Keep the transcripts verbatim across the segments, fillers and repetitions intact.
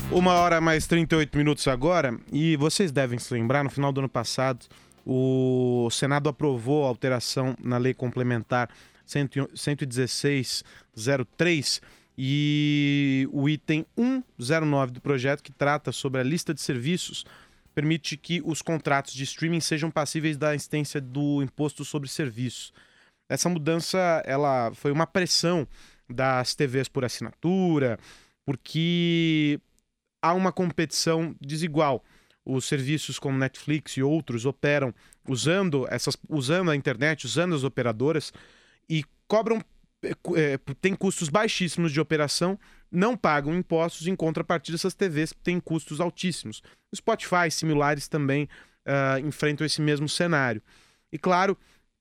Uma hora mais trinta e oito minutos agora, e vocês devem se lembrar, no final do ano passado, o Senado aprovou a alteração na Lei Complementar cento e dezesseis zero três e o item cento e nove do projeto, que trata sobre a lista de serviços, permite que os contratos de streaming sejam passíveis da incidência do imposto sobre serviços. Essa mudança, ela foi uma pressão das T Vs por assinatura, porque há uma competição desigual. Os serviços como Netflix e outros operam usando, essas, usando a internet, usando as operadoras e cobram, é, tem custos baixíssimos de operação, não pagam impostos, em contrapartida essas T Vs têm custos altíssimos. O Spotify e similares também uh, enfrentam esse mesmo cenário. E claro,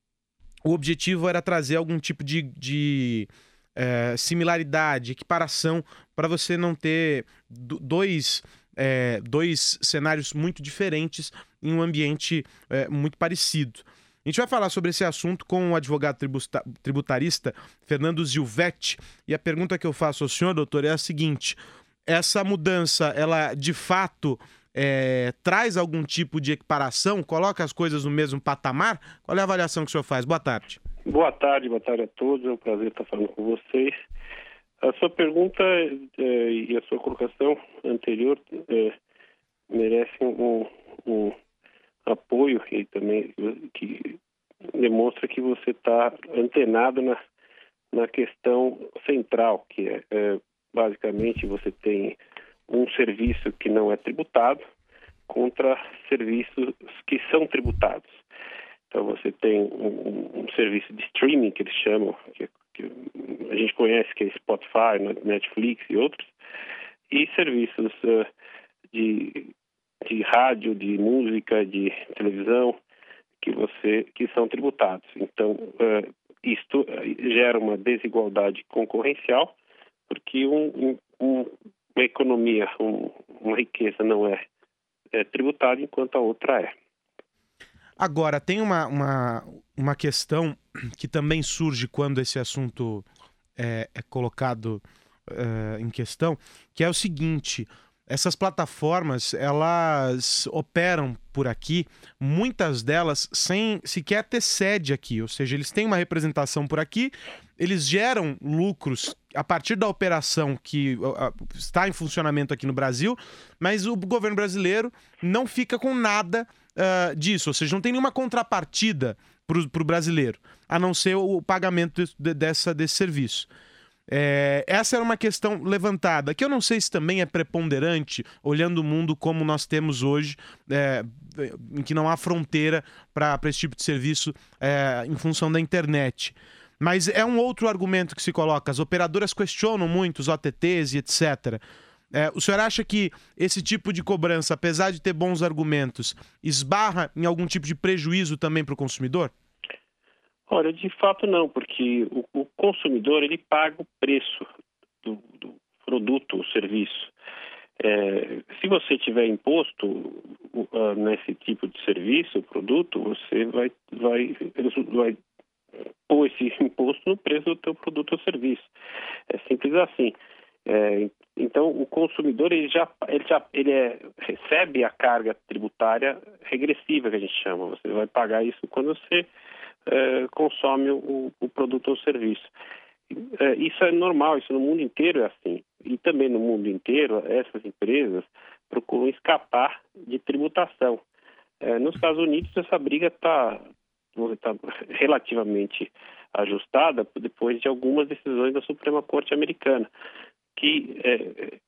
o objetivo era trazer algum tipo de, de é, similaridade, equiparação, para você não ter dois, é, dois cenários muito diferentes em um ambiente é, muito parecido. A gente vai falar sobre esse assunto com o advogado tributarista Fernando Zilvetti, e a pergunta que eu faço ao senhor, doutor, é a seguinte: essa mudança, ela de fato É, traz algum tipo de equiparação? Coloca as coisas no mesmo patamar? Qual é a avaliação que o senhor faz? Boa tarde. Boa tarde, boa tarde a todos. É um prazer estar falando com vocês. A sua pergunta é, e a sua colocação anterior é, merecem um, um apoio e também que demonstra que você está antenado na, na questão central, que é, é basicamente você tem um serviço que não é tributado contra serviços que são tributados. Então você tem um, um serviço de streaming, que eles chamam, que, que a gente conhece, que é Spotify, Netflix e outros, e serviços uh, de, de rádio, de música, de televisão, que, você, que são tributados. Então, uh, isto gera uma desigualdade concorrencial, porque um, um, um uma economia, um, uma riqueza não é, é tributada, enquanto a outra é. Agora, tem uma, uma, uma questão que também surge quando esse assunto é, é colocado é, em questão, que é o seguinte: essas plataformas, elas operam por aqui, muitas delas sem sequer ter sede aqui, ou seja, eles têm uma representação por aqui, eles geram lucros a partir da operação que uh, está em funcionamento aqui no Brasil, mas o governo brasileiro não fica com nada uh, disso, ou seja, não tem nenhuma contrapartida para o brasileiro, a não ser o pagamento de, dessa, desse serviço. É, essa era uma questão levantada, que eu não sei se também é preponderante, olhando o mundo como nós temos hoje, é, em que não há fronteira para esse tipo de serviço é, em função da internet. Mas é um outro argumento que se coloca. As operadoras questionam muito os O T Ts e etcétera. É, o senhor acha que esse tipo de cobrança, apesar de ter bons argumentos, esbarra em algum tipo de prejuízo também para o consumidor? Olha, de fato não, porque o, o consumidor ele paga o preço do, do produto ou serviço. É, se você tiver imposto uh, nesse tipo de serviço, produto, você vai, vai, vai pôr esse imposto no preço do teu produto ou serviço. É simples assim. É, então, o consumidor ele já, ele já ele é, recebe a carga tributária regressiva, que a gente chama. Você vai pagar isso quando você é, consome o, o produto ou serviço. É, isso é normal, isso no mundo inteiro é assim. E também no mundo inteiro, essas empresas procuram escapar de tributação. É, nos Estados Unidos, essa briga está tá relativamente ajustada depois de algumas decisões da Suprema Corte americana, que é,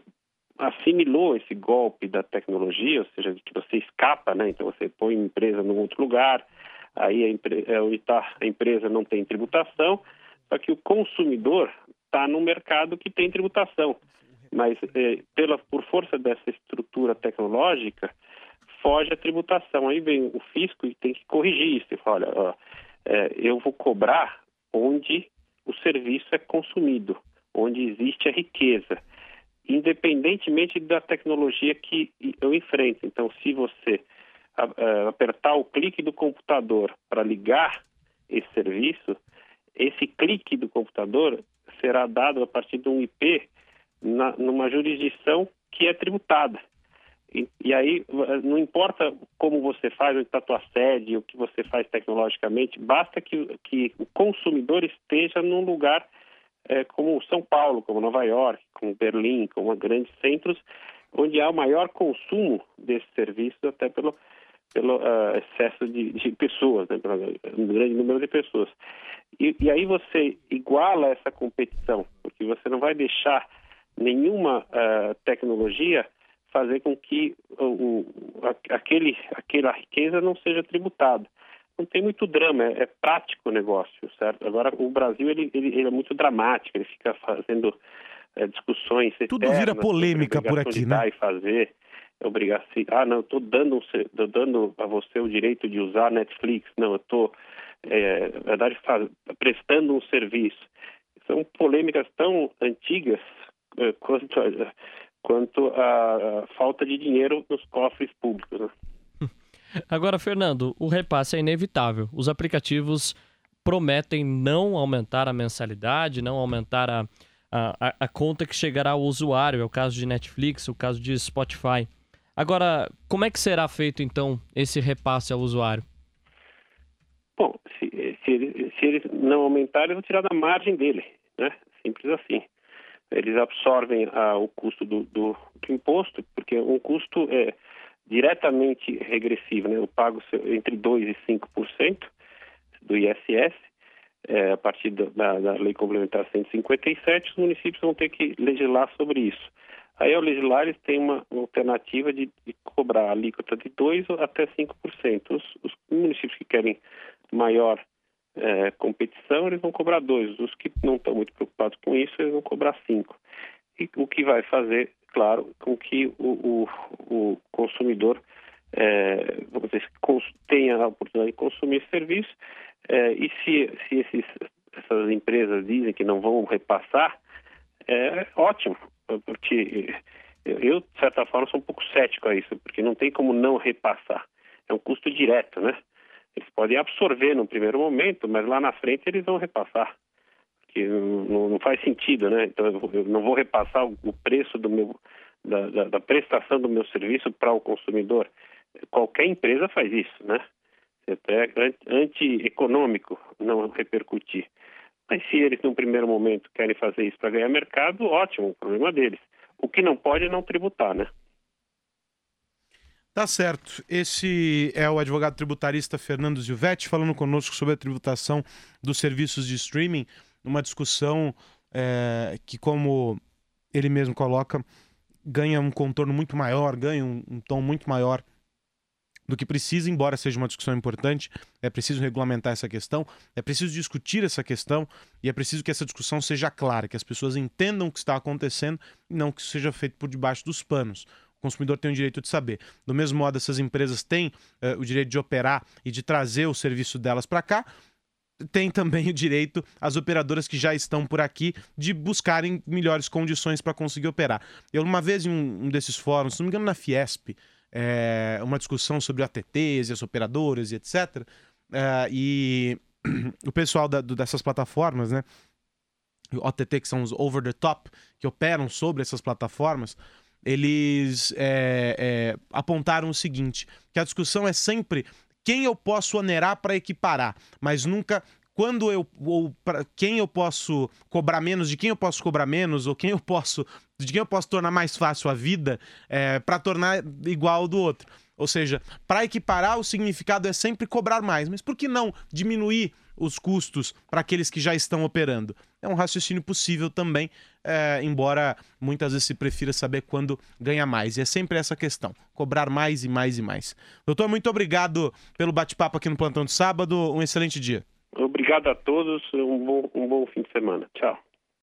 assimilou esse golpe da tecnologia, ou seja, que você escapa, né? Então você põe uma empresa num outro lugar, aí a, empre- onde tá, a empresa não tem tributação, só que o consumidor está num mercado que tem tributação, mas é, pela, por força dessa estrutura tecnológica, foge a tributação. Aí vem o fisco e tem que corrigir isso. Você fala, olha, ó, é, eu vou cobrar onde o serviço é consumido, onde existe a riqueza, independentemente da tecnologia que eu enfrento. Então, se você a, a, apertar o clique do computador para ligar esse serviço, esse clique do computador será dado a partir de um I P na, numa jurisdição que é tributada. E, e aí, não importa como você faz, onde está a tua sede, o que você faz tecnologicamente, basta que, que o consumidor esteja num lugar é, como São Paulo, como Nova York, como Berlim, como grandes centros, onde há o maior consumo desses serviços, até pelo, pelo uh, excesso de, de pessoas, né, pelo um grande número de pessoas. E, e aí você iguala essa competição, porque você não vai deixar nenhuma uh, tecnologia fazer com que o, o, aquele, aquela riqueza não seja tributada. Não tem muito drama, é, é prático o negócio, certo? Agora, o Brasil ele, ele, ele é muito dramático, ele fica fazendo é, discussões tudo vira polêmica por aqui, de né? dar e fazer, obrigação. Ah, não, eu estou dando, tô dando a você o direito de usar Netflix. Não, eu estou, é, na verdade, faz, prestando um serviço. São polêmicas tão antigas é, quanto a, quanto a, a falta de dinheiro nos cofres públicos, né? Agora, Fernando, o repasse é inevitável. Os aplicativos prometem não aumentar a mensalidade, não aumentar a, a, a conta que chegará ao usuário. É o caso de Netflix, o caso de Spotify. Agora, como é que será feito, então, esse repasse ao usuário? Bom, se, se, eles, se eles não aumentarem, eles vão tirar da margem dele, né? Simples assim. Eles absorvem ah, o custo do, do, do imposto, porque um custo é diretamente regressivo, né? Eu pago entre dois por cento e cinco por cento do I S S, é, a partir da, da Lei Complementar cento e cinquenta e sete, os municípios vão ter que legislar sobre isso. Aí, ao legislar, eles têm uma alternativa de, de cobrar a alíquota de dois por cento até cinco por cento. Os, os municípios que querem maior é, competição, eles vão cobrar dois por cento. Os que não estão muito preocupados com isso, eles vão cobrar cinco por cento. E o que vai fazer, claro, com que o, o, o consumidor é, vamos dizer, tenha a oportunidade de consumir esse serviço. É, e se, se esses, essas empresas dizem que não vão repassar, é ótimo, porque eu, de certa forma, sou um pouco cético a isso, porque não tem como não repassar. É um custo direto, né? Eles podem absorver no primeiro momento, mas lá na frente eles vão repassar. Porque não, não faz sentido, né? Então eu não vou repassar o preço do meu, da, da, da prestação do meu serviço para o consumidor. Qualquer empresa faz isso, né? É até anti-econômico não repercutir. Mas se eles, num primeiro momento, querem fazer isso para ganhar mercado, ótimo, o problema deles. O que não pode é não tributar, né? Tá certo. Esse é o advogado tributarista Fernando Zilvetti falando conosco sobre a tributação dos serviços de streaming, uma discussão é, que, como ele mesmo coloca, ganha um contorno muito maior, ganha um, um tom muito maior do que precisa, embora seja uma discussão importante. É preciso regulamentar essa questão, é preciso discutir essa questão e é preciso que essa discussão seja clara, que as pessoas entendam o que está acontecendo e não que isso seja feito por debaixo dos panos. O consumidor tem o direito de saber. Do mesmo modo, essas empresas têm uh, o direito de operar e de trazer o serviço delas para cá, tem também o direito, as operadoras que já estão por aqui, de buscarem melhores condições para conseguir operar. Eu, uma vez em um, um desses fóruns, se não me engano na Fiesp, é, uma discussão sobre O T Ts e as operadoras e etcétera. É, e o pessoal da, do, dessas plataformas, né, O T T, que são os over the top, que operam sobre essas plataformas, eles é, é, apontaram o seguinte, que a discussão é sempre quem eu posso onerar para equiparar, mas nunca quando eu ou pra, quem eu posso cobrar menos, de quem eu posso cobrar menos, ou quem eu posso, de quem eu posso tornar mais fácil a vida é, para tornar igual ao do outro. Ou seja, para equiparar, o significado é sempre cobrar mais. Mas por que não diminuir os custos para aqueles que já estão operando? É um raciocínio possível também, é, embora muitas vezes se prefira saber quando ganha mais. E é sempre essa questão, cobrar mais e mais e mais. Doutor, muito obrigado pelo bate-papo aqui no Plantão de Sábado. Um excelente dia. Obrigado a todos. Um bom, um bom fim de semana. Tchau.